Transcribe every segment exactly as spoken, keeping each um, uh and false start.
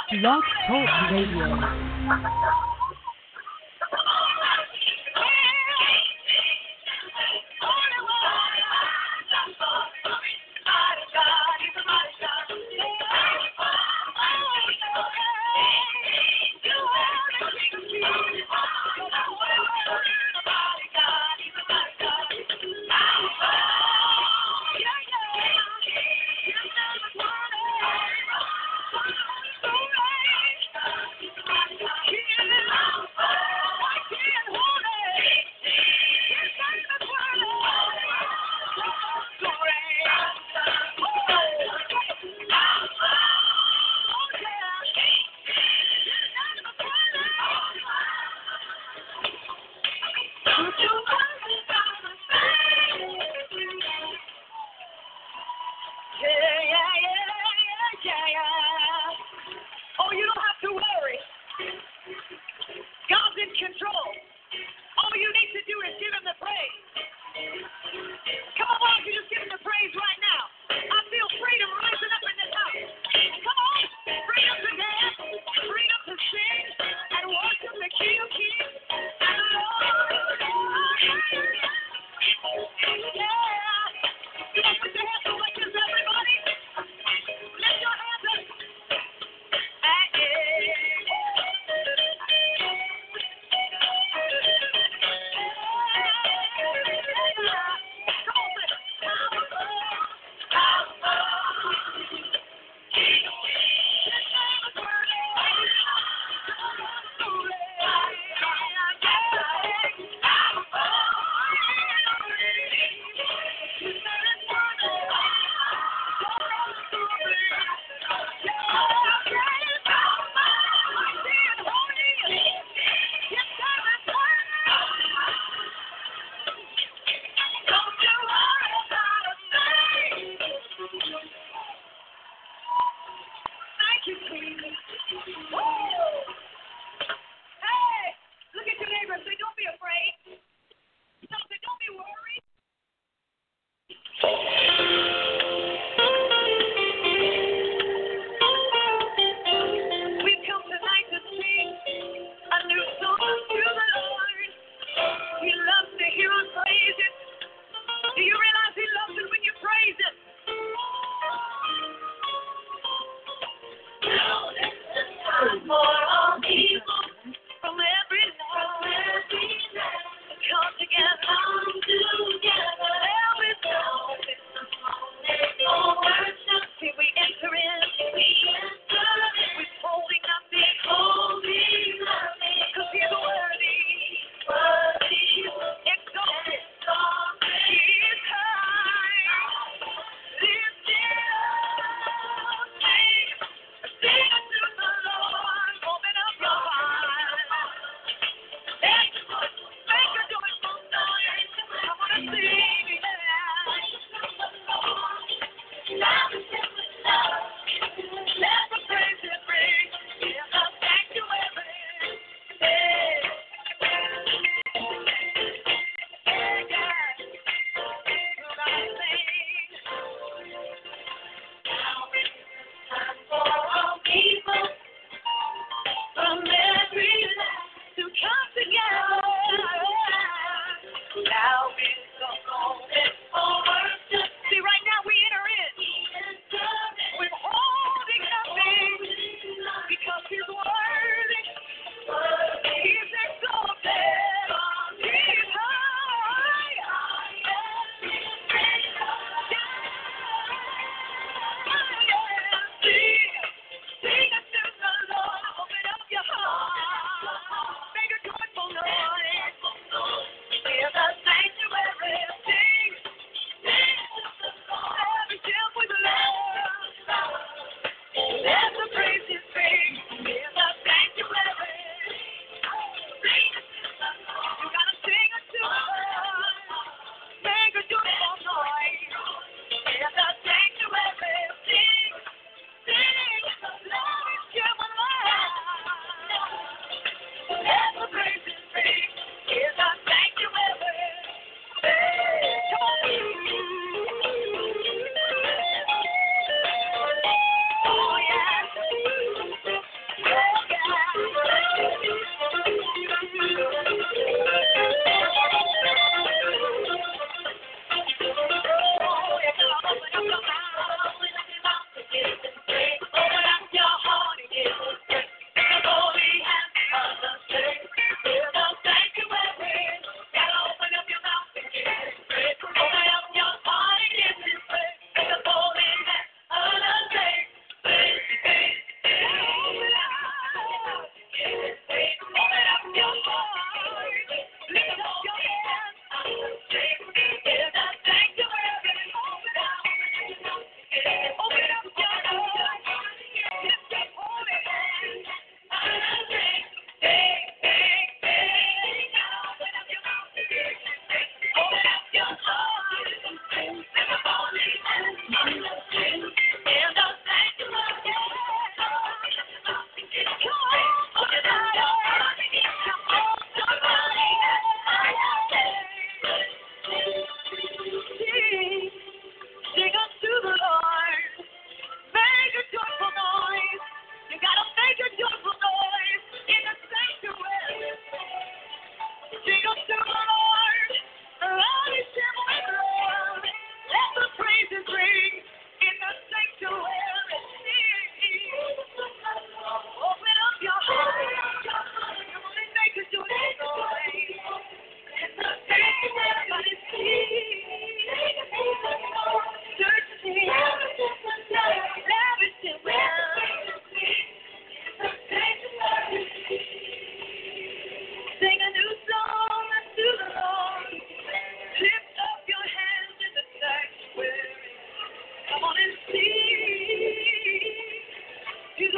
Blog Talk Radio. Let the praises ring.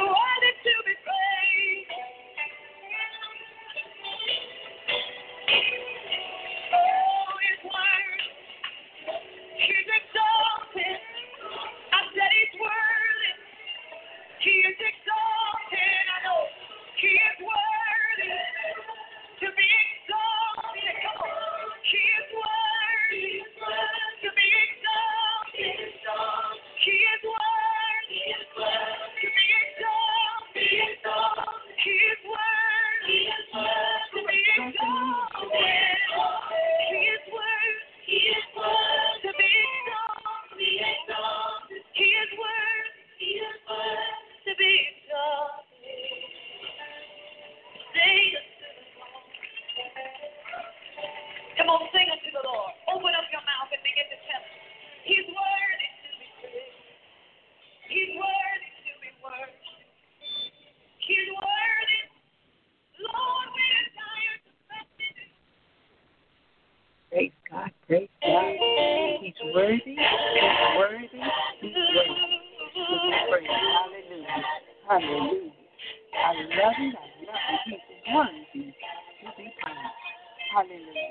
worthy to be praised. Oh, His word. He's exalted. I said He's worthy. He is exalted. I know He is worthy to be exalted. Come on. He is worthy to be exalted. He is worthy to be exalted. He is worthy to be exalted. He is worthy to be exalted. He is worthy to be exalted. Sing it to the Lord. Come on, sing it to the Lord. Open up your mouth and begin to tell Him. He's worthy to be praised. He's worthy to be worshipped. He's worthy. Lord, we desire to bless you. Praise God, praise God. He's worthy, He's worthy, He's worthy to be praised. Hallelujah, hallelujah. I love Him, I love Him. He's worthy to be praised. Hallelujah.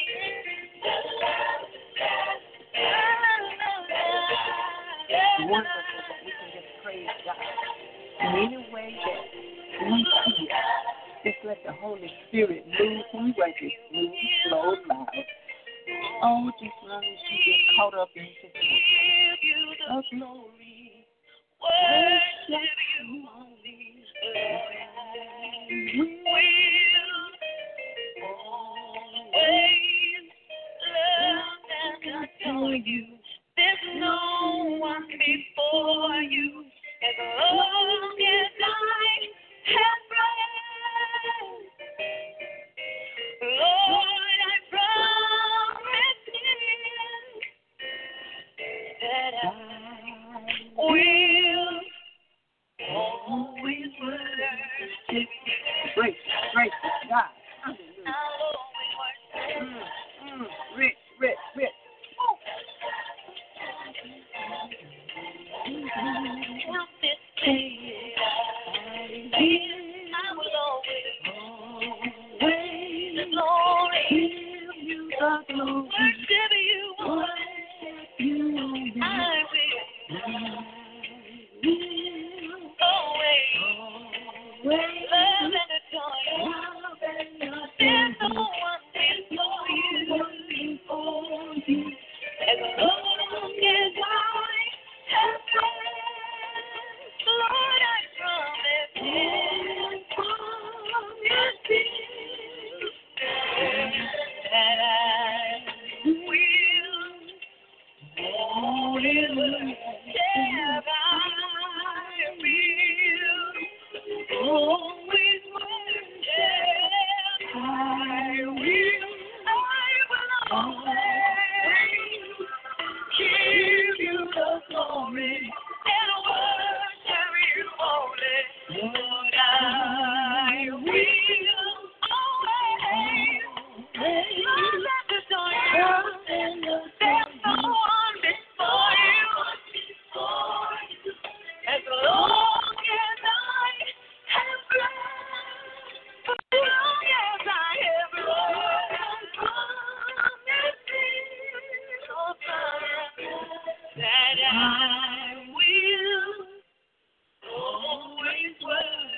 It's wonderful that we can just praise God in any way that we feel. Just let the Holy Spirit move through, whether it's smooth, slow, loud. Oh, just long as you get caught up in just the glory. Worship you only. We will always love and adore you. There's no one before you. As long as I have breath, Lord, I promise you that I will always worship you. Praise, praise God. Hallelujah. I'll always worship you. Mm, mm, rich, rich, rich. Help this day. I will always, always, glory, you the glory. Worship you, worship you. I will, always, love and adore you. There's no one before you, before you. As long as I have breath, Lord, I promise you, promise you that I will always worship. I will always worship. I will, I will always give you the glory and worship you only. Lord, I will always love and adore you. There's no one before you. As long as I have breath, as long as I have breath, promise me, oh, that I will always worship.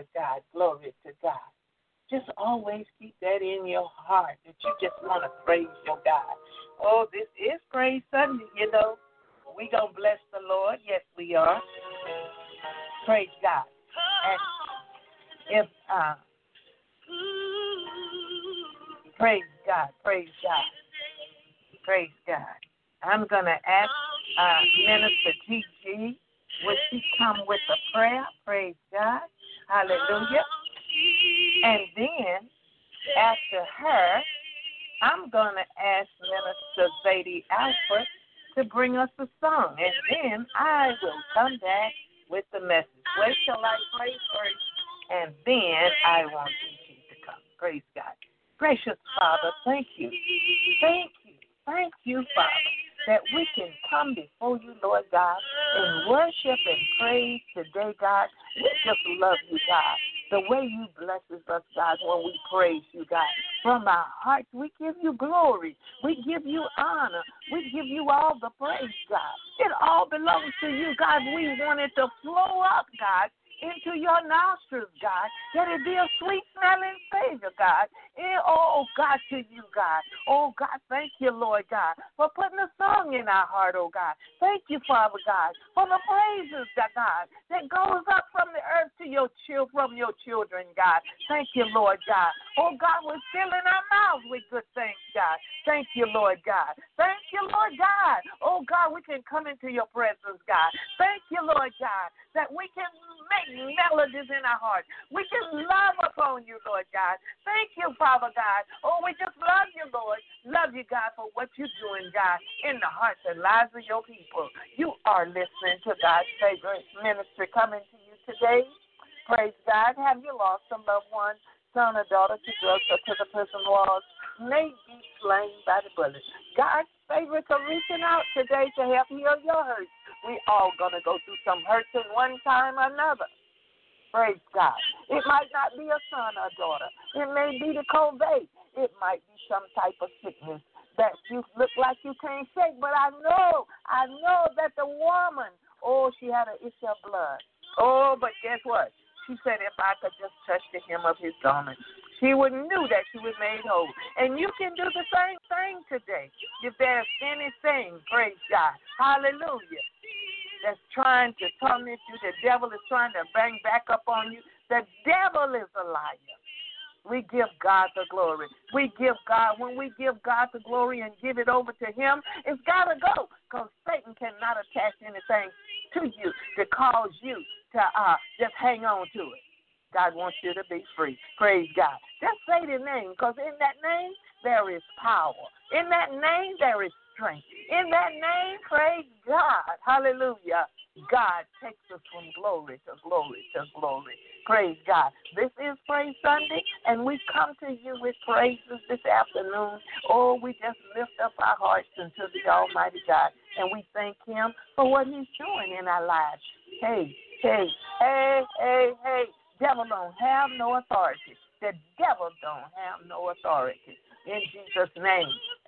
God. Glory to God. Just always keep that in your heart that you just want to praise your God. Oh, this is Praise Sunday, you know. We going to bless the Lord. Yes, we are. Praise God. And if, uh, praise God, praise God, praise God. I'm going to ask uh, Minister T G, would she come with a prayer? Praise God. Hallelujah. And then, after her, I'm going to ask Minister Zadie Alfred to bring us a song. And then I will come back with the message. Wait till I pray first, and then I want you to come. Praise God. Gracious Father, thank you. Thank you. Thank you, Father, that we can come before you, Lord God, and worship and praise today, God. We just love you, God. The way you blesses us, God, when we praise you, God. From our hearts, we give you glory. We give you honor. We give you all the praise, God. It all belongs to you, God. We want it to flow up, God, into your nostrils, God, that it be a sweet-smelling Savior, God. And, oh, God, to you, God. Oh, God, thank you, Lord God, for putting a song in our heart, oh, God. Thank you, Father God, for the praises, that God, that goes up from the earth to your children, from your children, God. Thank you, Lord God. Oh, God, we're filling our mouths with good things, God. Thank you, Lord God. Thank you, Lord God. Oh, God, we can come into your presence, God. Thank you, Lord God, that we can make melodies in our hearts. We can love upon you, Lord God. Thank you, Father God. Oh, we just love you, Lord. Love you, God, for what you're doing, God, in the hearts and lives of your people. You are listening to God's favorite ministry coming to you today. Praise God. Have you lost a loved one, son or daughter to drugs or to the prison walls? May be slain by the bullet. God's favorites are reaching out today to help heal your hurts. We all going to go through some hurts at one time or another. Praise God. It might not be a son or daughter. It may be the COVID. It might be some type of sickness that you look like you can't shake. But I know, I know that the woman, oh, she had an issue of blood. Oh, but guess what? She said, if I could just touch the hem of his garment, she would knew that she was made whole. And you can do the same thing today. If there's anything, praise God, hallelujah, that's trying to torment you, the devil is trying to bang back up on you, the devil is a liar. We give God the glory. We give God, when we give God the glory and give it over to him, it's got to go, because Satan cannot attach anything to you to cause you to uh, just hang on to it. God wants you to be free. Praise God. Just say the name, because in that name there is power. In that name there is strength. In that name, praise God. Hallelujah. God takes us from glory to glory to glory. Praise God. This is Praise Sunday, and we come to you with praises this afternoon. Oh, we just lift up our hearts unto the Almighty God, and we thank him for what he's doing in our lives. Hey, hey, hey, hey, hey. Devil don't have no authority. The devil don't have no authority. In Jesus' name,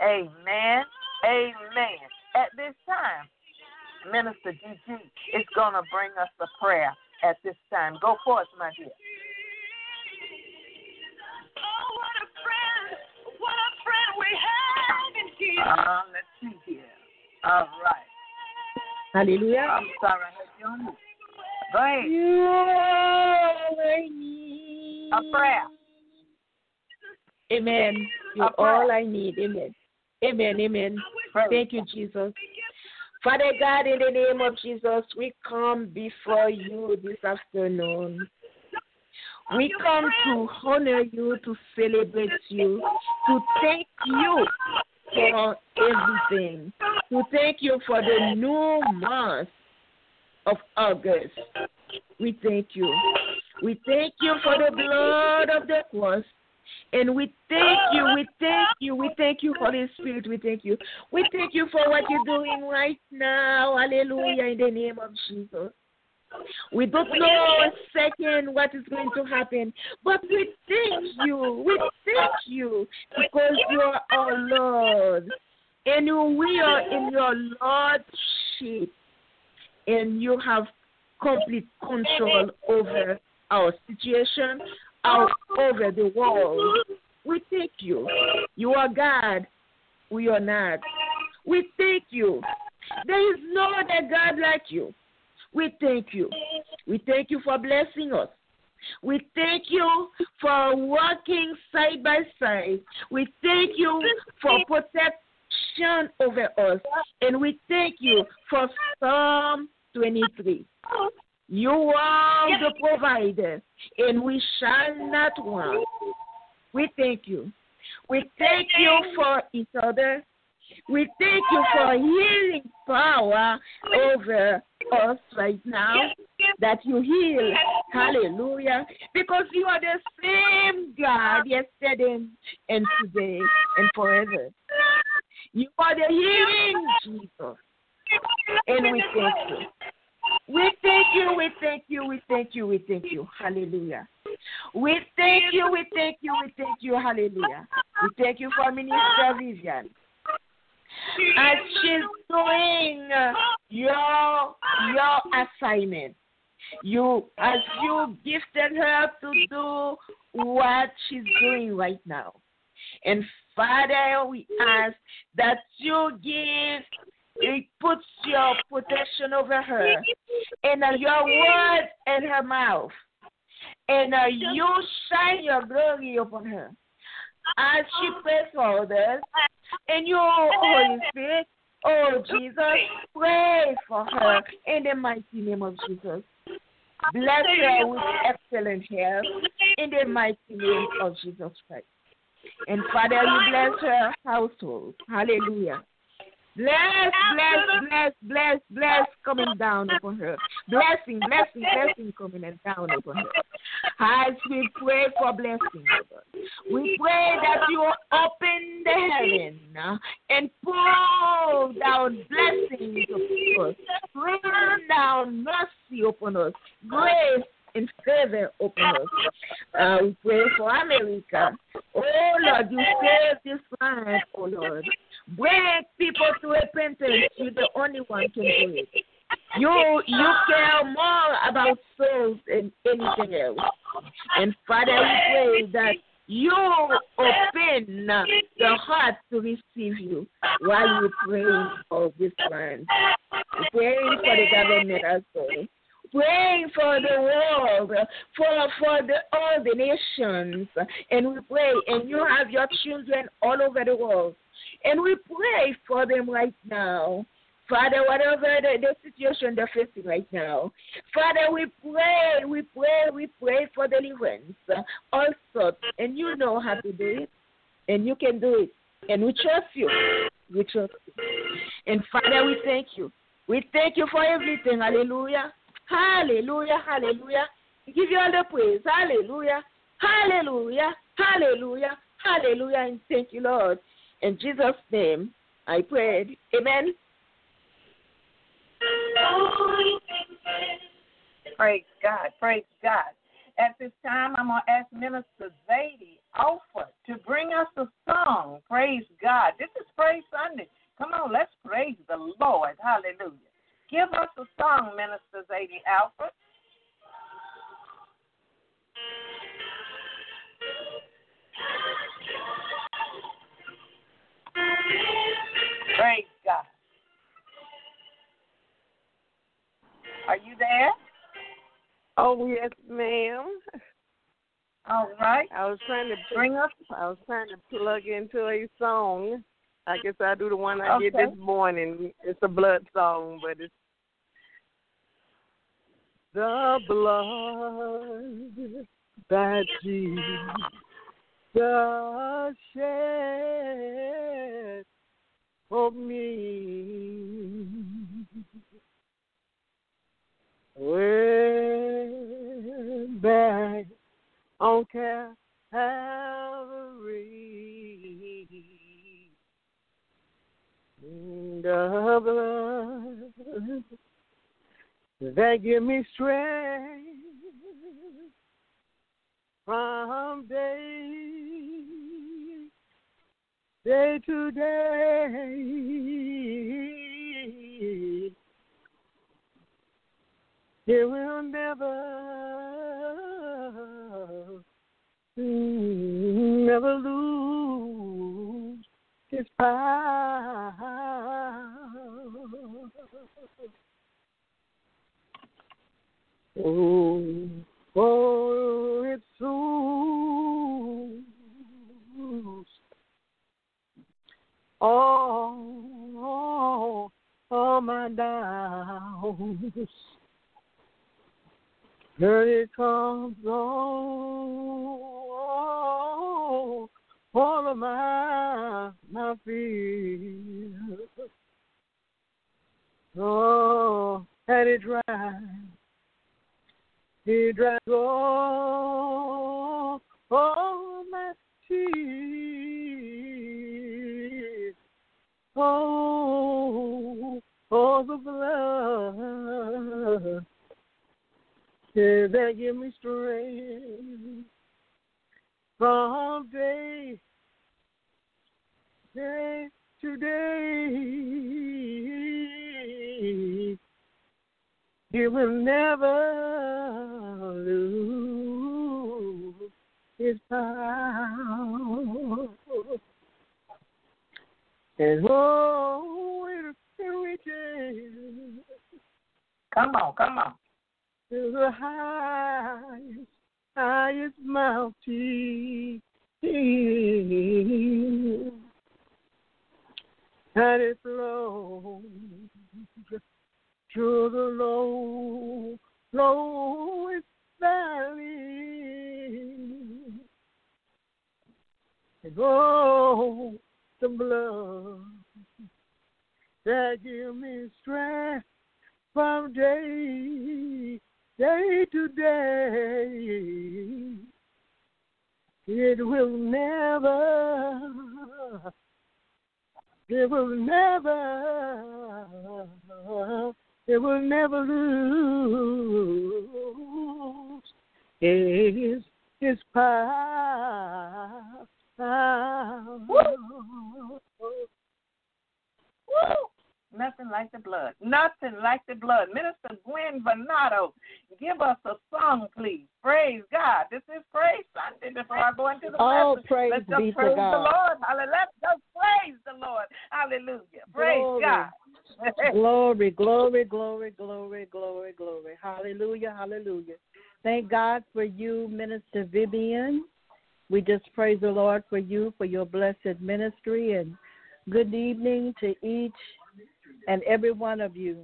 amen, amen. At this time, Minister G G is going to bring us a prayer at this time. Go forth, my dear. Oh, what a friend, what a friend we have in Jesus. Uh, let's see here. All right. Hallelujah. I'm sorry, I had you on mute. Go ahead. You are I need. A prayer. Amen. You're A prayer. all I need. Amen. Amen. Amen. Praise Thank you, Jesus. Father God, in the name of Jesus, we come before you this afternoon. We come to honor you, to celebrate you, to thank you for everything, to thank you for the new month of August. We thank you. We thank you for the blood of the cross. And we thank you, we thank you, we thank you, Holy Spirit, we thank you. We thank you for what you're doing right now. Hallelujah, in the name of Jesus. We don't know a second what is going to happen, but we thank you, we thank you, because you are our Lord. And we are in your Lordship, and you have complete control over our situation all over the world. We thank you. You are God. We are not. We thank you. There is no other God like you. We thank you. We thank you for blessing us. We thank you for working side by side. We thank you for protection over us. And we thank you for Psalm twenty-three. You are the provider, and we shall not want. We thank you. We thank you for each other. We thank you for healing power over us right now, that you heal. Hallelujah. Because you are the same God yesterday and today and forever. You are the healing Jesus. And we thank you. We thank you, we thank you, we thank you, we thank you. Hallelujah. We thank you, we thank you, we thank you. Hallelujah. We thank you for Minister Vivian. As she's doing uh, your your assignment, you as you gifted her to do what she's doing right now. And Father, we ask that you give it puts your protection over her and uh, your word in her mouth. And uh, you shine your glory upon her. As she prays for others, and you, Holy Spirit, oh Jesus, pray for her in the mighty name of Jesus. Bless her with excellent health in the mighty name of Jesus Christ. And Father, you bless her household. Hallelujah. Bless, bless, bless, bless, bless coming down upon her. Blessing, blessing, blessing coming and down upon her. As we pray for blessing, we pray that you open the heaven and pour down blessings upon us. Bring down mercy upon us. Grace and favor upon us. Uh, we pray for America. Oh Lord, you save this land, oh Lord. Bring people to repentance. You're the only one can do it. You you care more about souls than anything else. And Father, we pray that you open the heart to receive you while you pray for this land. We're praying for the government as well. Praying for the world, for for the, all the nations, and we pray, and you have your children all over the world, and we pray for them right now. Father, whatever the, the situation they're facing right now, Father, we pray, we pray, we pray for deliverance also, and you know how to do it, and you can do it, and we trust you, we trust you. And Father, we thank you. We thank you for everything, hallelujah. Hallelujah, hallelujah. We give you all the praise. Hallelujah, hallelujah, hallelujah, hallelujah. And thank you, Lord. In Jesus' name, I prayed. Amen. Praise God, praise God. At this time, I'm going to ask Minister Zadie Alford to bring us a song. Praise God. This is Praise Sunday. Come on, let's praise the Lord. Hallelujah. Give us a song, Minister Zadie Alford. Praise God. Are you there? Oh, yes, ma'am. All right. I was trying to bring us. I was trying to plug into a song. I guess I'll do the one I okay. did this morning. It's a blood song, but it's the blood that Jesus shed for me. Way back on Calvary, the blood that give me strength from day, day to day. It will never never lose its power. Oh, oh, it soothes all, all my doubts. Here it comes on all of my my fears. Oh, and it dries, it dries all, all my tears. Oh, all the blood. Yeah, that give me strength from day, day to day. It will never lose its power. And oh, it, it reaches. Come on, come on. To the highest, highest mountain, and it flows through the low, lowest valley. And oh, the blood that gives me strength from day, day to day, it will never, it will never, it will never lose its, its power. Woo! Woo! Nothing like the blood. Nothing like the blood. Minister Gwen Venato, give us a song, please. Praise God. This is Praise Sunday before I go into the Oh, message. praise Let's just be to praise God. the Lord. Hallelujah. Let's just praise the Lord. Hallelujah. Praise Glory. God. Glory, glory, glory, glory, glory, glory. Hallelujah, hallelujah. Thank God for you, Minister Vivian. We just praise the Lord for you, for your blessed ministry, and good evening to each and every one of you.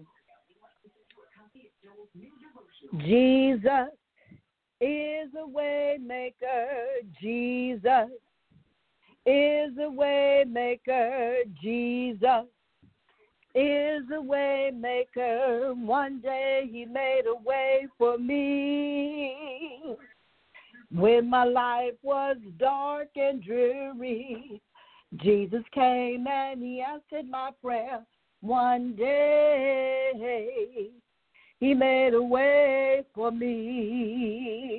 Jesus is a way maker. Jesus is a way maker. Jesus is a way maker. One day he made a way for me. When my life was dark and dreary, Jesus came and he answered my prayer. One day he made a way for me.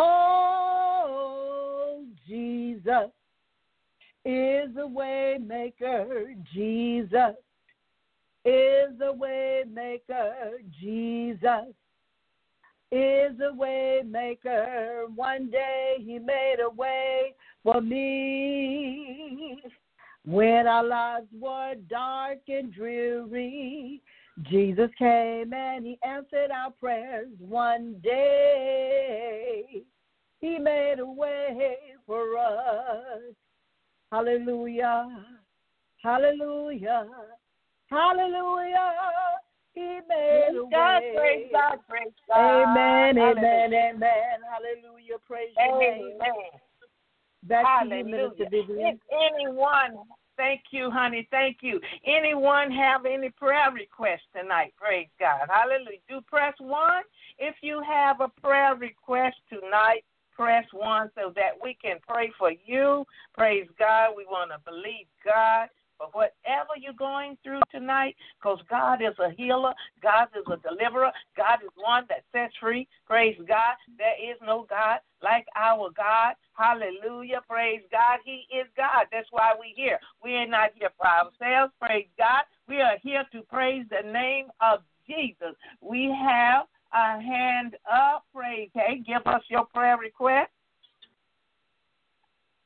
Oh, Jesus is a way maker. Jesus is a way maker. Jesus is a way maker. One day he made a way for me. When our lives were dark and dreary, Jesus came and he answered our prayers. One day he made a way for us. Hallelujah, hallelujah, hallelujah. He made a God, way. praise God, praise God. Amen, amen, Hallelujah. amen. Hallelujah. Praise your name. Amen. Back Hallelujah. to you, Minister Vivian. If anyone, thank you, honey, thank you. Anyone have any prayer requests tonight? Praise God. Hallelujah. Do press one. If you have a prayer request tonight, press one so that we can pray for you. Praise God. We want to believe God for whatever you're going through tonight, because God is a healer, God is a deliverer, God is one that sets free. Praise God. There is no God like our God. Hallelujah. Praise God. He is God. That's why we're here. We are not here for ourselves. Praise God. We are here to praise the name of Jesus. We have a hand up. Praise. Hey, give us your prayer request.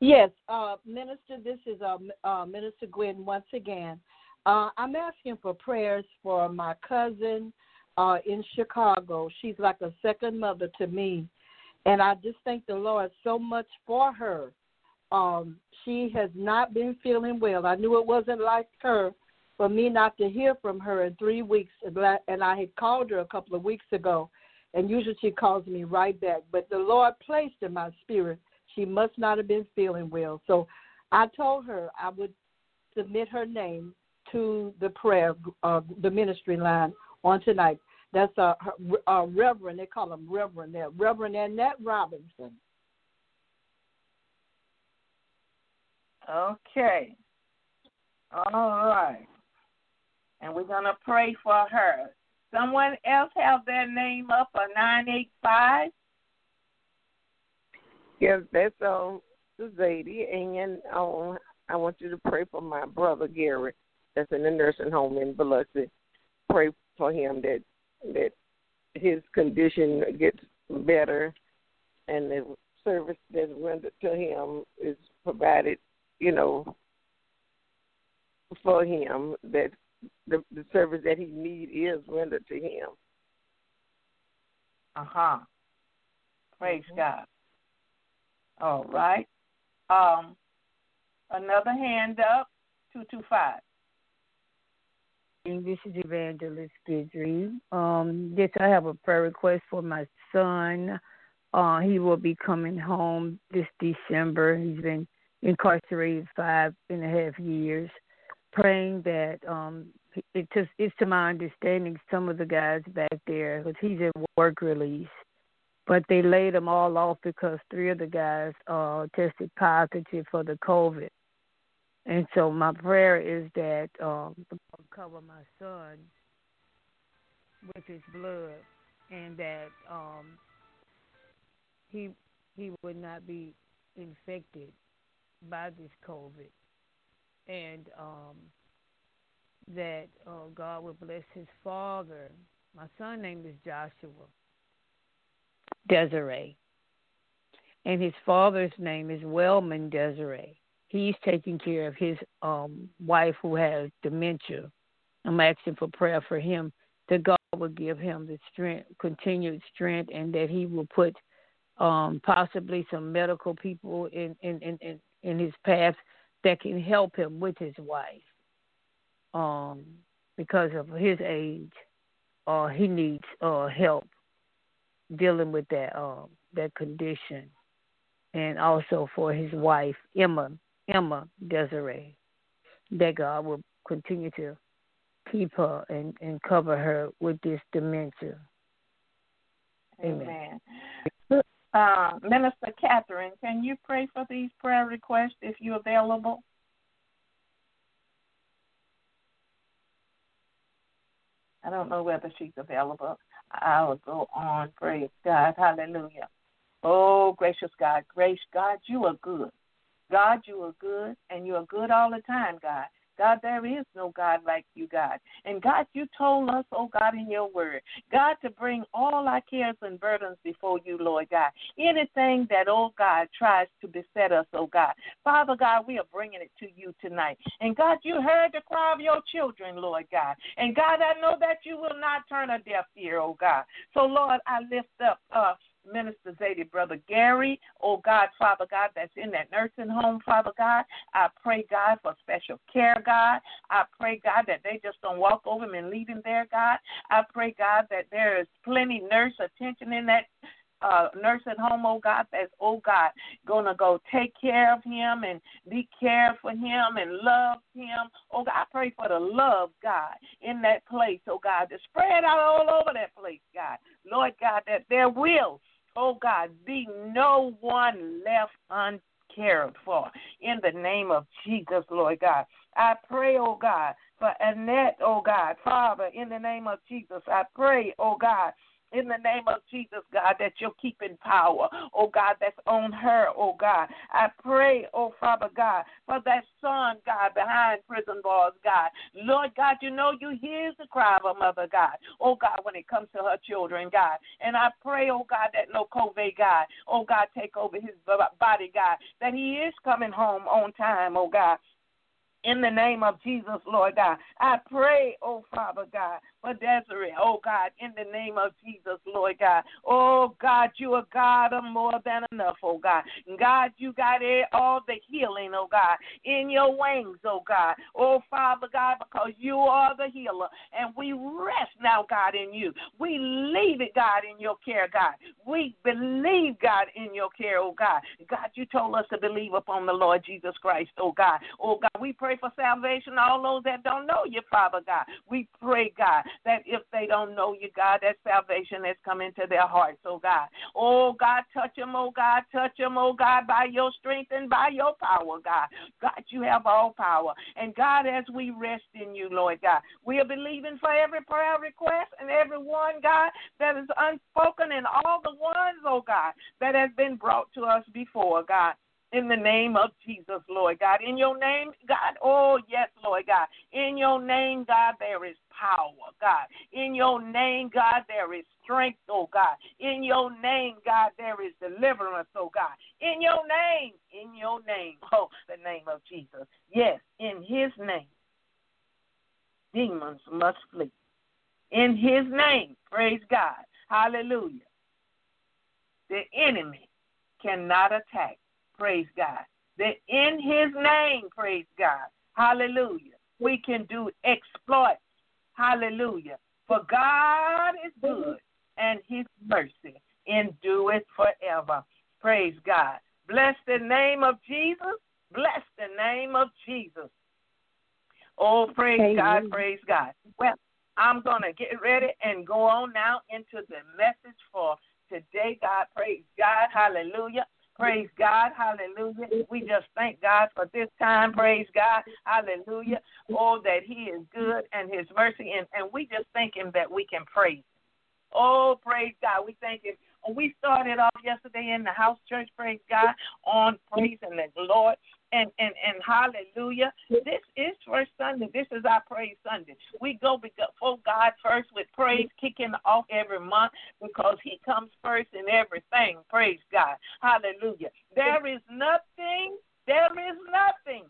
Yes, uh, Minister, this is uh, uh, Minister Gwen once again. Uh, I'm asking for prayers for my cousin uh, in Chicago. She's like a second mother to me, and I just thank the Lord so much for her. Um, she has not been feeling well. I knew it wasn't like her for me not to hear from her in three weeks, and I had called her a couple of weeks ago, and usually she calls me right back. But the Lord placed in my spirit she must not have been feeling well. So I told her I would submit her name to the prayer, uh, the ministry line on tonight. That's a uh, uh, Reverend, they call him Reverend there, Reverend Annette Robinson. Okay. All right. And we're going to pray for her. Someone else have their name up, a nine eight five? Yes, that's um, Zadie, and um, I want you to pray for my brother Gary, that's in the nursing home in Biloxi. Pray for him that that his condition gets better, and the service that's rendered to him is provided, you know, for him. That the the service that he needs is rendered to him. Uh huh. Praise Mm-hmm. God. All right. Um, another hand up, two two five. This is Evangelist Gidry. Um, yes, I have a prayer request for my son. Uh, he will be coming home this December. He's been incarcerated five and a half years. Praying that um, it just, it's to my understanding some of the guys back there, because he's in work release, but they laid them all off because three of the guys uh, tested positive for the COVID. And so my prayer is that um, God cover my son with his blood, and that um, he he would not be infected by this COVID, and um, that uh, God would bless his father. My son's name is Joshua Desiree, and his father's name is Wellman Desiree. He's taking care of his um, wife who has dementia. I'm asking for prayer for him, that God will give him the strength, continued strength, and that he will put um, possibly some medical people in, in, in, in, in his path that can help him with his wife. Um, because of his age, uh, he needs uh, help dealing with that uh, that condition, and also for his wife, Emma. Emma Desiree, that God will continue to keep her and, and cover her with this dementia. Amen. Amen. Uh, Minister Catherine, can you pray for these prayer requests if you're available? I don't know whether she's available. I'll go on. Praise God. Hallelujah. Oh, gracious God. Grace, God, you are good. God, you are good, and you are good all the time, God. God, there is no God like you, God. And God, you told us, oh God, in your word, God, to bring all our cares and burdens before you, Lord God. Anything that, oh God, tries to beset us, oh God. Father God, we are bringing it to you tonight. And God, you heard the cry of your children, Lord God. And God, I know that you will not turn a deaf ear, oh God. So, Lord, I lift up uh Minister Zadie, Brother Gary, oh God, Father God, that's in that nursing home, Father God. I pray, God, for special care, God. I pray, God, that they just don't walk over him and leave him there, God. I pray, God, that there is plenty nurse attention in that uh, nursing home, oh God, that's, oh God, going to go take care of him and be care for him and love him. Oh God, I pray for the love, God, in that place, oh God, to spread out all over that place, God. Lord God, that there will, oh God, be no one left uncared for. In the name of Jesus, Lord God. I pray, oh God, for Annette, oh God. Father, in the name of Jesus, I pray, oh God, in the name of Jesus, God, that you're keeping power, oh God, that's on her, oh God. I pray, oh Father God, for that son, God, behind prison bars, God. Lord God, you know you hear the cry of a mother, God, oh God, when it comes to her children, God. And I pray, oh God, that no COVID, God, oh God, take over his body, God, that he is coming home on time, oh God. In the name of Jesus, Lord God, I pray, oh Father God, for Desiree, oh God, in the name of Jesus, Lord God. Oh God, you are God of more than enough, oh God. God, you got all the healing, oh God, in your wings, oh God. Oh Father God, because you are the healer, and we rest now, God, in you. We leave it, God, in your care, God. We believe, God, in your care, oh God. God, you told us to believe upon the Lord Jesus Christ, oh God. Oh God, we pray for salvation, all those that don't know you, Father God. We pray, God, that if they don't know you, God, that salvation has come into their hearts, oh God. Oh God, touch them, oh God, touch them, oh God, by your strength and by your power, God. God, you have all power. And God, as we rest in you, Lord God, we are believing for every prayer request and every one, God, that is unspoken, and all the ones, oh God, that has been brought to us before, God. In the name of Jesus, Lord God. In your name, God. Oh, yes, Lord God. In your name, God, there is power, God. In your name, God, there is strength, oh God. In your name, God, there is deliverance, oh God. In your name, in your name, oh, the name of Jesus. Yes, in his name, demons must flee. In his name, praise God. Hallelujah. The enemy cannot attack. Praise God. That in his name, praise God, hallelujah, we can do exploits, hallelujah. For God is good, and his mercy endureth forever. Praise God. Bless the name of Jesus. Bless the name of Jesus. Oh, praise Amen. God, praise God. Well, I'm going to get ready and go on now into the message for today, God. Praise God, hallelujah. Praise God, hallelujah. We just thank God for this time, praise God, hallelujah. Oh, that he is good and his mercy, and, and we just thank him that we can praise him. Oh, praise God, we thank him. We started off yesterday in the house church, praise God, on praising the Lord. And, and, and hallelujah, this is First Sunday. This is our Praise Sunday. We go before God first with praise, kicking off every month because he comes first in everything. Praise God. Hallelujah. There is nothing, there is nothing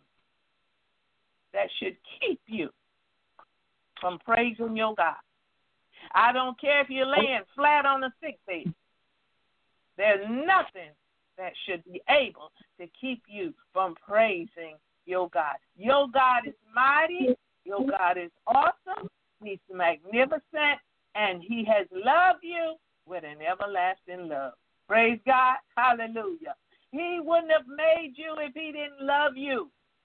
that should keep you from praising your God. I don't care if you're laying flat on a sick bed. There's nothing that should be able to keep you from praising your God. Your God is mighty. Your God is awesome. He's magnificent. And he has loved you with an everlasting love. Praise God. Hallelujah. He wouldn't have made you if he didn't love you.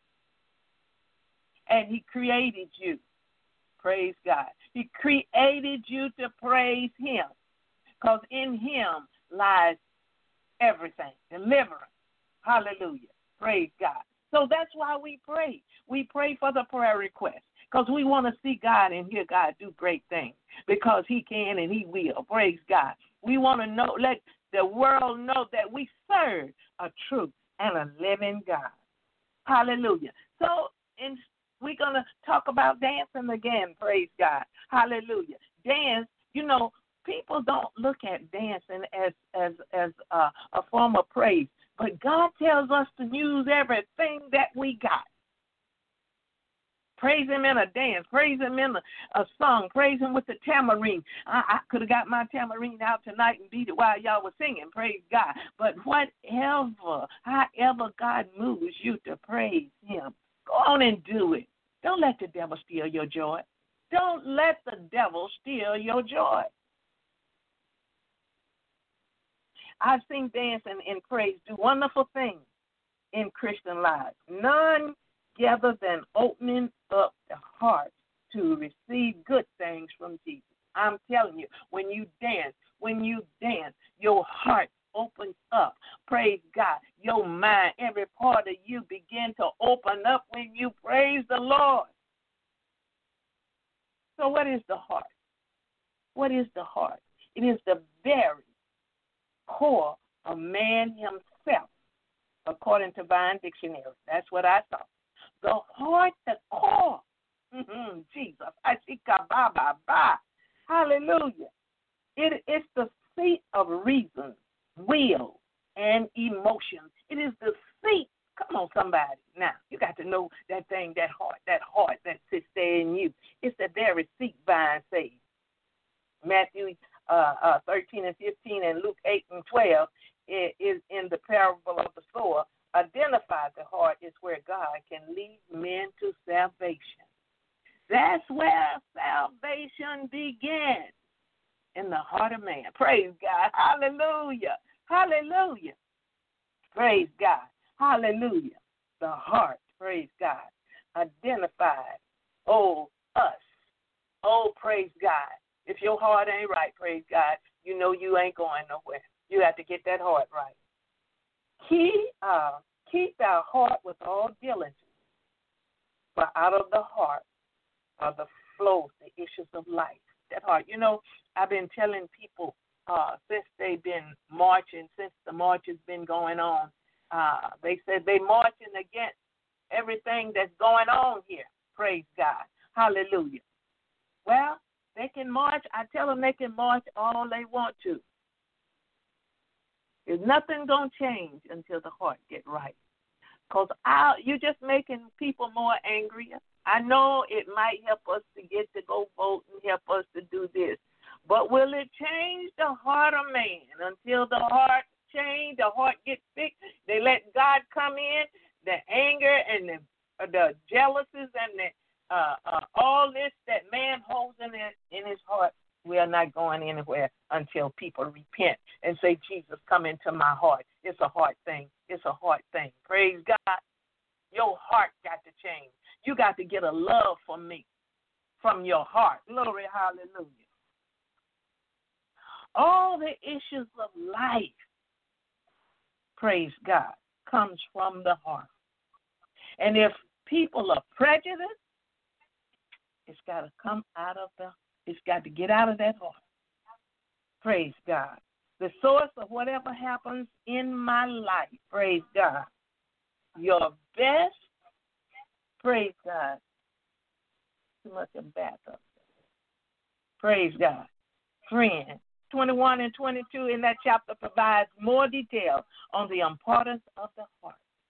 And he created you. Praise God. He created you to praise him. Because in him lies everything, deliverance. Hallelujah. Praise God. So that's why we pray. We pray for the prayer request because we want to see God and hear God do great things because he can and he will. Praise God. We want to know, let the world know that we serve a true and a living God. Hallelujah. So in, we're going to talk about dancing again. Praise God. Hallelujah. Dance, you know, people don't look at dancing as as as a, a form of praise, but God tells us to use everything that we got. Praise him in a dance, praise him in a, a song, praise him with the tambourine. I, I could have got my tambourine out tonight and beat it while y'all were singing, praise God. But whatever, however God moves you to praise him, go on and do it. Don't let the devil steal your joy. Don't let the devil steal your joy. I've seen dancing and praise do wonderful things in Christian lives. None together than opening up the heart to receive good things from Jesus. I'm telling you, when you dance, when you dance, your heart opens up. Praise God. Your mind, every part of you begin to open up when you praise the Lord. So what is the heart? What is the heart? It is the very core of man himself, according to Vine Dictionary. That's what I thought. The heart, the core. Mm-hmm, Jesus. I see ba ba ba. Hallelujah. It is the seat of reason, will, and emotion. It is the seat. Come on, somebody. Now, you got to know that thing, that heart, that heart that sits there in you. It's the very seat, Vine says. Matthew uh, uh, thirteen and fifteen and Luke eight and twelve is, is in the parable of the sower. Identify the heart is where God can lead men to salvation. That's where salvation begins, in the heart of man. Praise God. Hallelujah. Hallelujah. Praise God. Hallelujah. The heart, praise God, identified. Oh, us. Oh, praise God. If your heart ain't right, praise God, you know you ain't going nowhere. You have to get that heart right. Keep, uh, keep thy heart with all diligence, for out of the heart are the flows, the issues of life. That heart. You know, I've been telling people uh, since they've been marching, since the march has been going on, uh, they said they marching against everything that's going on here. Praise God. Hallelujah. Well, they can march. I tell them they can march all they want to. There's nothing going to change until the heart get right. Because you're just making people more angrier. I know it might help us to get to go vote and help us to do this. But will it change the heart of man until the heart change, the heart gets fixed? They let God come in, the anger and the, uh, the jealousies and the uh, uh, all this that man holds in his, in his heart. We are not going anywhere until people repent and say, Jesus, come into my heart. It's a heart thing. It's a heart thing. Praise God. Your heart got to change. You got to get a love for me from your heart. Glory, hallelujah. All the issues of life, praise God, comes from the heart. And if people are prejudiced, it's got to come out of the, it's got to get out of that heart. Praise God. The source of whatever happens in my life, praise God. Your best, praise God. Too much of backup. Praise God. Friend, twenty-one and twenty-two in that chapter provides more detail on the importance of the heart.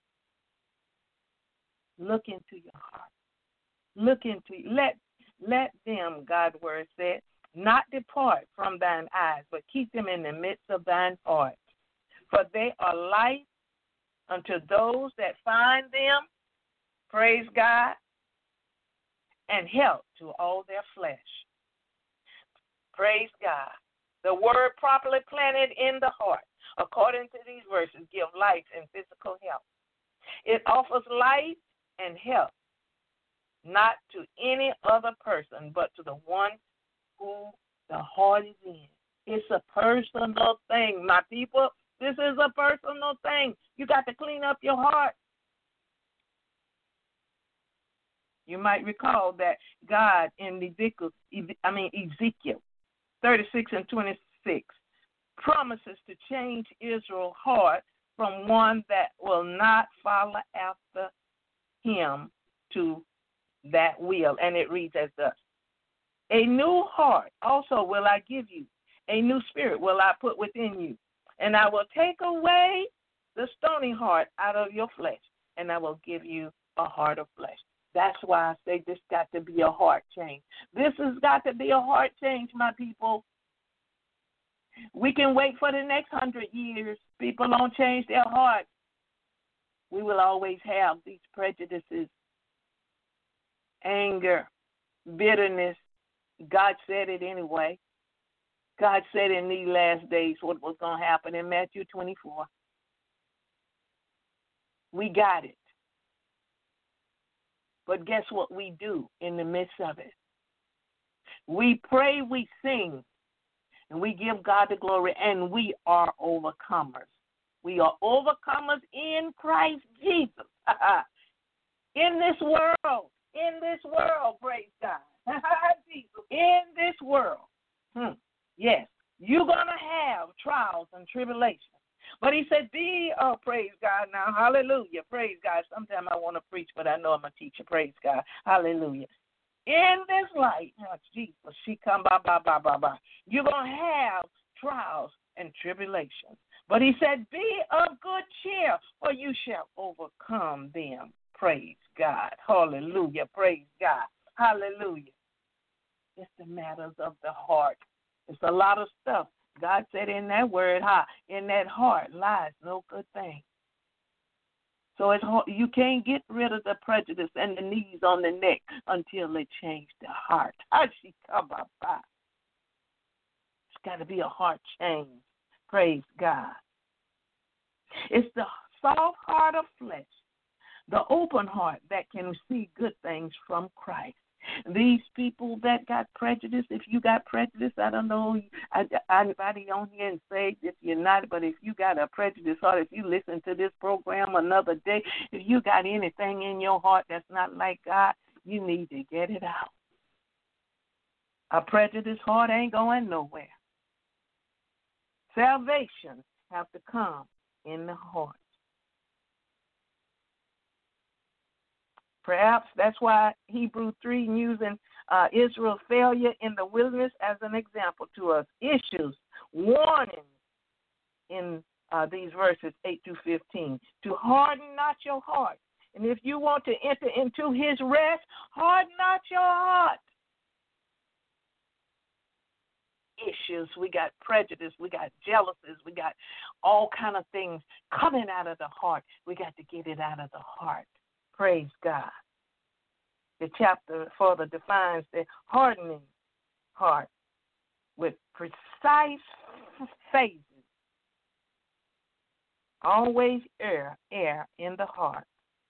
Look into your heart. Look into, let, let them, God's word said, not depart from thine eyes, but keep them in the midst of thine heart. For they are life unto those that find them, praise God, and health to all their flesh. Praise God. The word properly planted in the heart, according to these verses, give life and physical health. It offers life and health, not to any other person, but to the one who the heart is in. It's a personal thing, my people. This is a personal thing. You got to clean up your heart. You might recall that God in Ezekiel, I mean Ezekiel thirty-six and twenty-six promises to change Israel's heart from one that will not follow after him to that will. And it reads as thus. A new heart also will I give you. A new spirit will I put within you. And I will take away the stony heart out of your flesh, and I will give you a heart of flesh. That's why I say this got to be a heart change. This has got to be a heart change, my people. We can wait for the next hundred years. People don't change their hearts. We will always have these prejudices, anger, bitterness. God said it anyway. God said in these last days what was going to happen in Matthew twenty-four. We got it. But guess what we do in the midst of it? We pray, we sing, and we give God the glory, and we are overcomers. We are overcomers in Christ Jesus. In this world, in this world, praise God. Jesus, in this world. Hmm. Yes, You're going to have trials and tribulations. But he said, be, oh, praise God now, hallelujah, praise God. Sometimes I want to preach, but I know I'm a teacher, praise God, hallelujah. In this light, oh, Jesus, she come, ba, ba, ba, ba, ba. You're going to have trials and tribulations. But he said, be of good cheer, for you shall overcome them. Praise God, hallelujah, praise God, hallelujah. It's the matters of the heart. It's a lot of stuff. God said in that word, ha, in that heart lies no good thing. So it's hard, you can't get rid of the prejudice and the knees on the neck until they change the heart. It's got to be a heart change. Praise God. It's the soft heart of flesh, the open heart that can see good things from Christ. These people that got prejudice, if you got prejudice, I don't know anybody on here and say if you're not, but if you got a prejudice heart, if you listen to this program another day, if you got anything in your heart that's not like God, you need to get it out. A prejudiced heart ain't going nowhere. Salvation has to come in the heart. Perhaps that's why Hebrews three using uh, Israel's failure in the wilderness as an example to us. Issues, warnings in uh, these verses eight through fifteen. To harden not your heart. And if you want to enter into his rest, harden not your heart. Issues, we got prejudice, we got jealousies, we got all kind of things coming out of the heart. We got to get it out of the heart. Praise God. The chapter further defines the hardening heart with precise phases. Always err, err in the heart.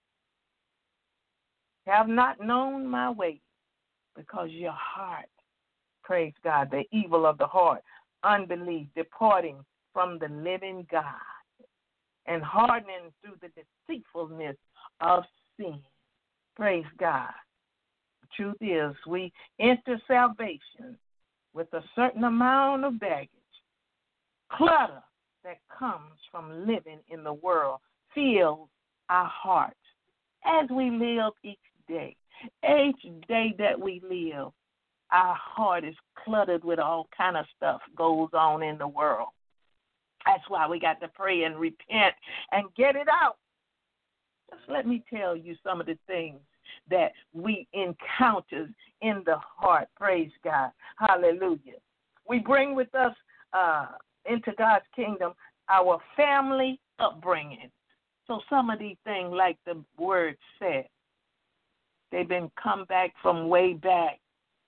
Have not known my way because your heart, praise God, the evil of the heart, unbelief, departing from the living God, and hardening through the deceitfulness of sin. Praise God. The truth is, we enter salvation with a certain amount of baggage. Clutter that comes from living in the world fills our hearts as we live each day. Each day that we live, our heart is cluttered with all kind of stuff goes on in the world. That's why we got to pray and repent and get it out. Just let me tell you some of the things that we encounter in the heart. Praise God. Hallelujah. We bring with us uh, into God's kingdom our family upbringing. So some of these things, like the word said, they've been come back from way back.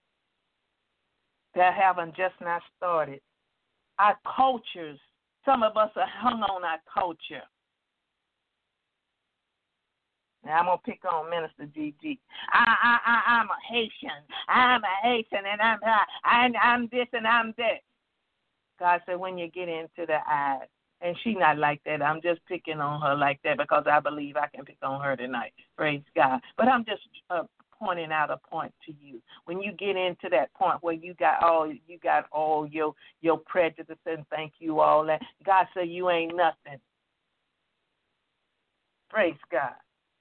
They haven't just not started. Our cultures, some of us are hung on our culture. Now, I'm going to pick on Minister G G. I, I, I, I'm a Haitian. I'm a Haitian, and I'm, I'm, I'm this and I'm that. God said, when you get into the eyes, and she not like that. I'm just picking on her like that because I believe I can pick on her tonight. Praise God. But I'm just uh, pointing out a point to you. When you get into that point where you got all you got all your your prejudice and thank you all that, God said you ain't nothing. Praise God.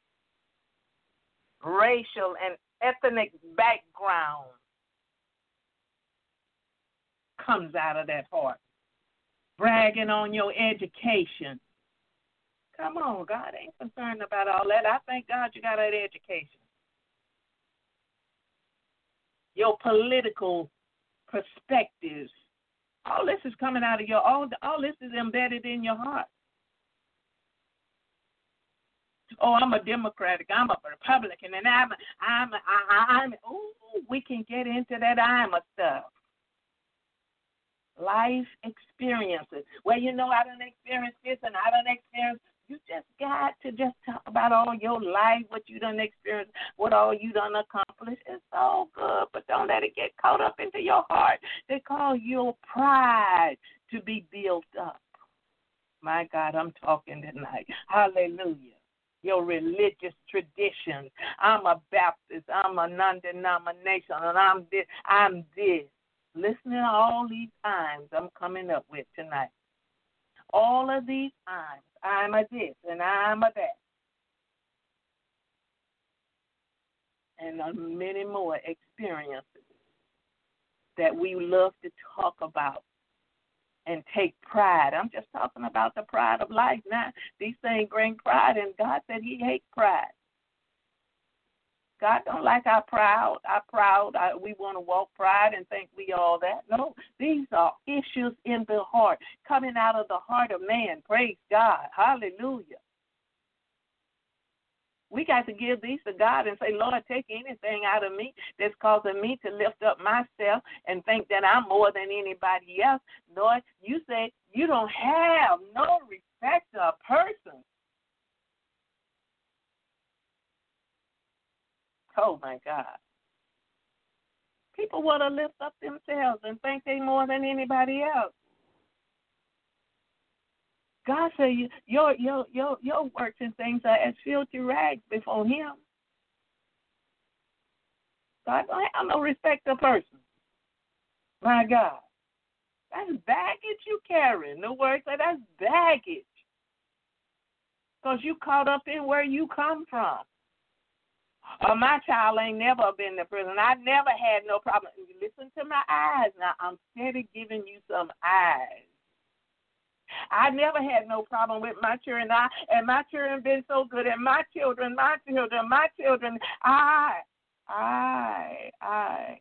Racial and ethnic background comes out of that heart. Bragging on your education. Come on, God ain't concerned about all that. I thank God you got that education. Your political perspectives. All this is coming out of your, all, all this is embedded in your heart. Oh, I'm a Democratic, I'm a Republican, and I'm, I'm, I'm, ooh, we can get into that I'm a stuff. Life experiences. Well, you know, I done experienced this and I done experienced. You just got to just talk about all your life, what you done experienced, what all you done accomplished. It's so good, but don't let it get caught up into your heart. They call your pride to be built up. My God, I'm talking tonight. Hallelujah. Your religious traditions. I'm a Baptist. I'm a non-denominational, and I'm this. I'm this. listening to all these times I'm coming up with tonight. All of these times, I'm a this and I'm a that. And uh, many more experiences that we love to talk about and take pride. I'm just talking about the pride of life now. These things bring pride, and God said he hates pride. God don't like our proud. Our proud, our, we want to walk pride and think we all that. No, these are issues in the heart, coming out of the heart of man. Praise God. Hallelujah. We got to give these to God and say, Lord, take anything out of me that's causing me to lift up myself and think that I'm more than anybody else. Lord, you say you don't have no respect of person. Oh, my God. People want to lift up themselves and think they more than anybody else. God said your your your your works and things are as filthy rags before him. God don't have no respect of person. My God. That's baggage you carry. The word said that's baggage. Because you caught up in where you come from. Uh, my child ain't never been to prison. I never had no problem. Listen to my eyes. Now, I'm steady giving you some eyes. I never had no problem with my children. I, and my children been so good. And my children, my children, my children, I, I, I.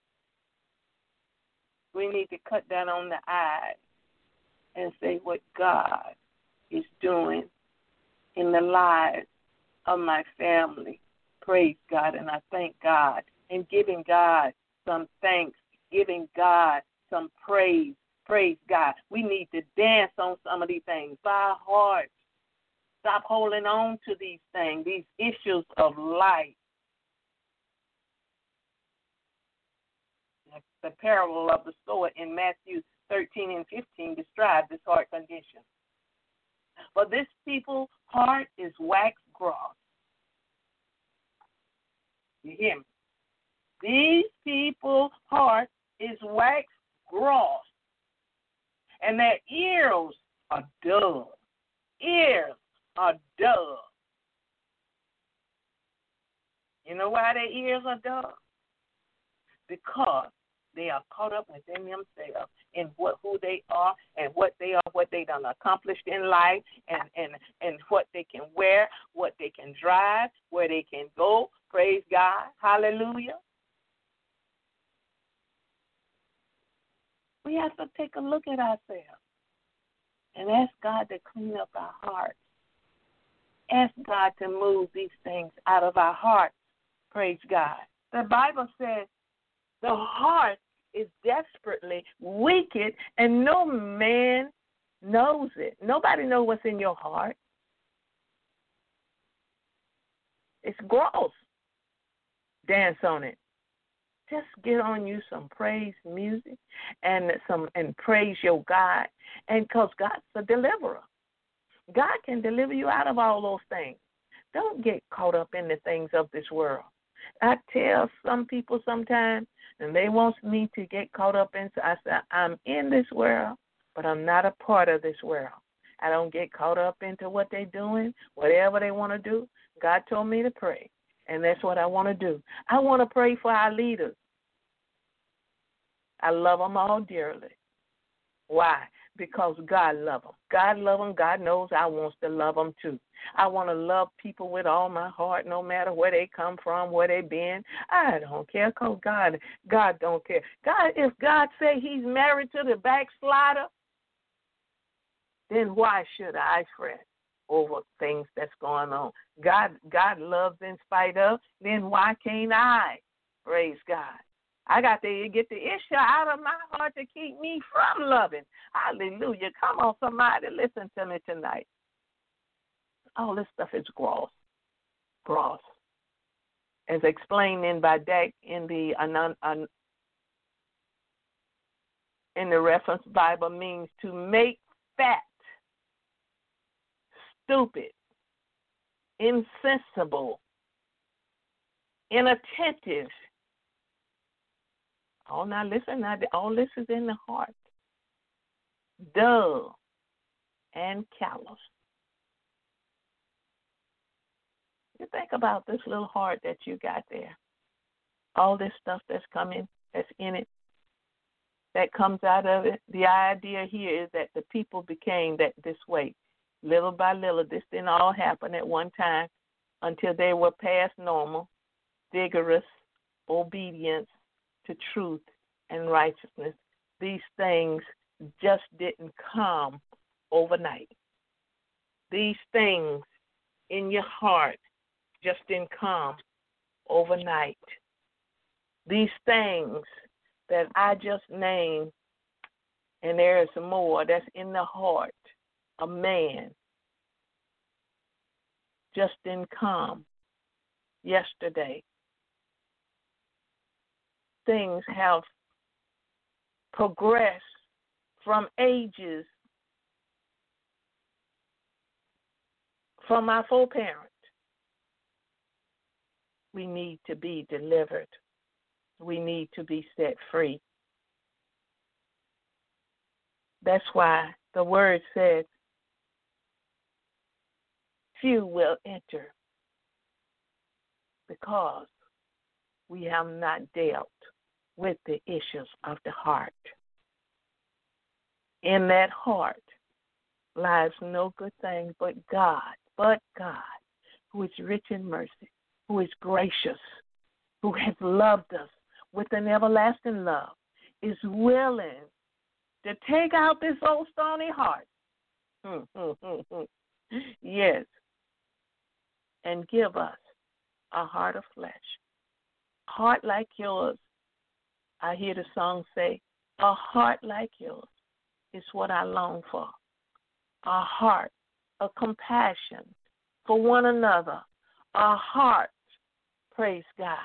We need to cut down on the I and say what God is doing in the lives of my family. Praise God, and I thank God. And giving God some thanks, giving God some praise. Praise God. We need to dance on some of these things by our hearts. Stop holding on to these things, these issues of life. The parable of the sower in Matthew thirteen and fifteen describes this heart condition. For this people's heart is wax gross. You hear me? These people's heart is wax gross. And their ears are dull. Ears are dull. You know why their ears are dull? Because they are caught up within themselves in what who they are and what they are, what they done accomplished in life, and, and, and what they can wear, what they can drive, where they can go. Praise God. Hallelujah. We have to take a look at ourselves and ask God to clean up our hearts. Ask God to move these things out of our hearts. Praise God. The Bible says the heart is desperately wicked and no man knows it. Nobody knows what's in your heart. It's gross. Dance on it. Just get on you some praise music and some and praise your God, and because God's a deliverer. God can deliver you out of all those things. Don't get caught up in the things of this world. I tell some people sometimes, and they want me to get caught up in, I say, I'm in this world, but I'm not a part of this world. I don't get caught up into what they're doing, whatever they want to do. God told me to pray. And that's what I want to do. I want to pray for our leaders. I love them all dearly. Why? Because God loves them. God loves them. God knows I want to love them too. I want to love people with all my heart, no matter where they come from, where they been. I don't care, because God, God don't care. God, if God say he's married to the backslider, then why should I fret over things that's going on? God, God loves in spite of, then why can't I? Praise God. I got to get the issue out of my heart to keep me from loving. Hallelujah. Come on, somebody, listen to me tonight. All this stuff is gross. Gross. As explained in by Dak in the uh, in the reference Bible, means to make fat, stupid, insensible, inattentive, Oh, now listen, now all this is in the heart. Dull and callous. You think about this little heart that you got there. All this stuff that's coming, that's in it, that comes out of it. The idea here is that the people became that this way. Little by little, this didn't all happen at one time until they were past normal, vigorous obedience to truth and righteousness. These things just didn't come overnight. These things in your heart just didn't come overnight. These things that I just named, and there is more that's in the heart of man, just didn't come yesterday. Things have progressed from ages from our foreparents. We need to be delivered. We need to be set free. That's why the word says, few will enter, because we have not dealt with the issues of the heart. In that heart lies no good thing but God, but God, who is rich in mercy, who is gracious, who has loved us with an everlasting love, is willing to take out this old stony heart. Yes. And give us a heart of flesh. A heart like yours. I hear the song say, a heart like yours is what I long for. A heart of compassion for one another. A heart, praise God.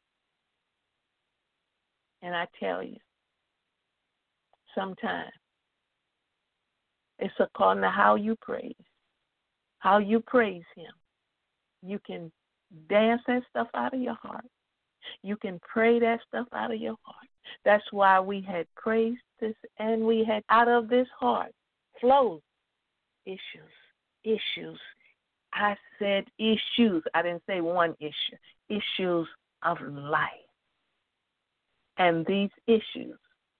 And I tell you, sometimes it's according to how you praise, how you praise him. You can dance that stuff out of your heart. You can pray that stuff out of your heart. That's why we had praised this, and we had out of this heart flows issues, issues. I said issues. I didn't say one issue. Issues of life. And these issues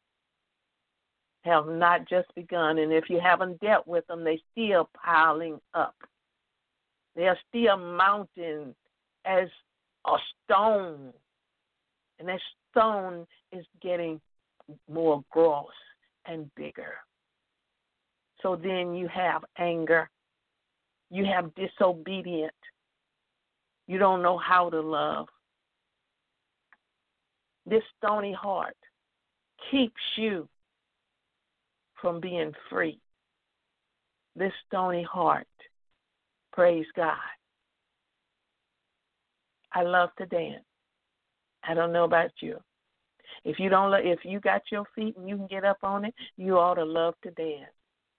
have not just begun, and if you haven't dealt with them, they're still piling up. They are still mounting as a stone, and that stone is getting more gross and bigger. So then you have anger. You have disobedient. You don't know how to love. This stony heart keeps you from being free. This stony heart, praise God. I love to dance. I don't know about you. If you don't, if you got your feet and you can get up on it, you ought to love to dance.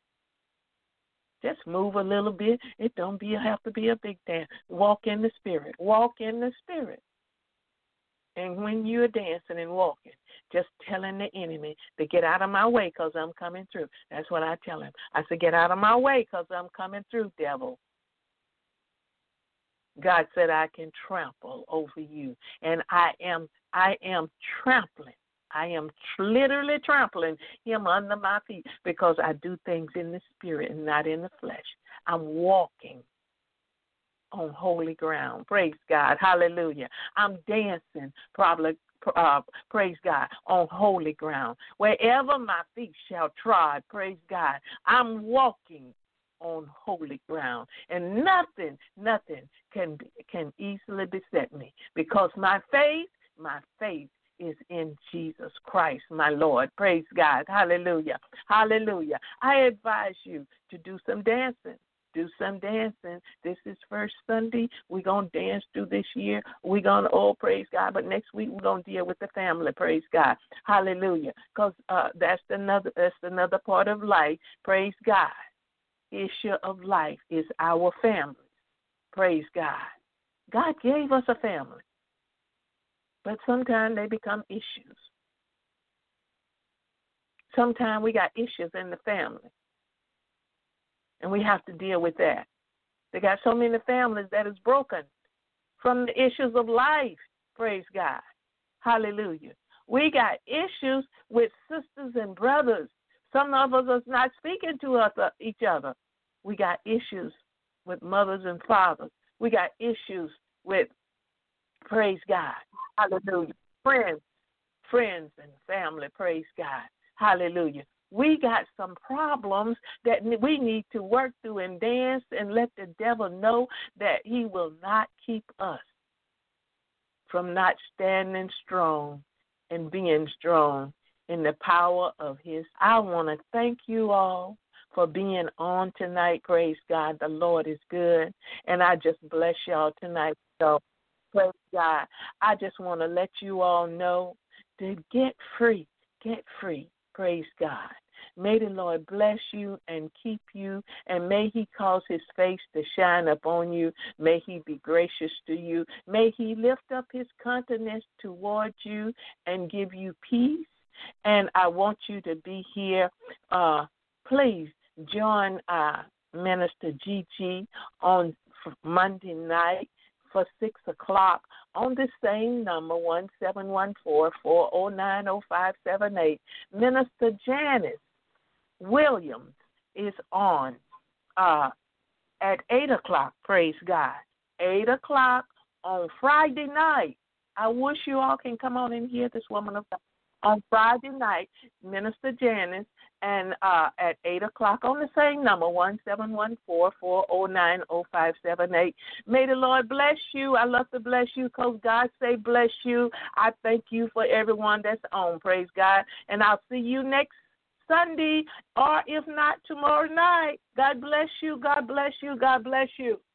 Just move a little bit. It don't be have to be a big dance. Walk in the spirit. Walk in the spirit. And when you're dancing and walking, just telling the enemy to get out of my way because I'm coming through. That's what I tell him. I say, get out of my way because I'm coming through, devil. God said I can trample over you. And I am I am trampling. I am literally trampling him under my feet because I do things in the spirit and not in the flesh. I'm walking on holy ground. Praise God. Hallelujah. I'm dancing, probably, uh, praise God, on holy ground. Wherever my feet shall trod, praise God, I'm walking on holy ground. And nothing, nothing can be, can easily beset me because my faith, my faith is in Jesus Christ, my Lord. Praise God. Hallelujah. Hallelujah. I advise you to do some dancing. Do some dancing. This is first Sunday. We're going to dance through this year. We're going to, oh, praise God. But next week we're going to deal with the family. Praise God. Hallelujah. Because uh, that's another, that's another part of life. Praise God. Issue of life is our family. Praise God. God gave us a family. But sometimes they become issues. sometimes we got issues in the family, and we have to deal with that. They got so many families that is broken from the issues of life, praise God. Hallelujah. We got issues with sisters and brothers. Some of us are not speaking to us, uh, each other. We got issues with mothers and fathers. We got issues with, praise God, hallelujah, friends, friends and family, praise God, hallelujah. We got some problems that we need to work through and dance and let the devil know that he will not keep us from not standing strong and being strong in the power of his. I want to thank you all for being on tonight. Praise God. The Lord is good. And I just bless y'all tonight. So, praise God. I just want to let you all know to get free. Get free. Praise God. May the Lord bless you and keep you, and may he cause his face to shine upon you. May he be gracious to you. May he lift up his countenance towards you and give you peace. And I want you to be here. Uh, please join uh, Minister Gigi on Monday night for six o'clock on the same number, one seven one four, four oh nine, oh five seven eight. Minister Janice Williams is on uh, at eight o'clock, praise God. eight o'clock on Friday night. I wish you all can come on and hear this woman of God. On Friday night, Minister Janice, and uh, at eight o'clock on the same number, one seven one four, four oh nine, oh five seven eight. May the Lord bless you. I love to bless you because God say bless you. I thank you for everyone that's on, praise God. And I'll see you next Sunday, or if not, tomorrow night. God bless you. God bless you. God bless you.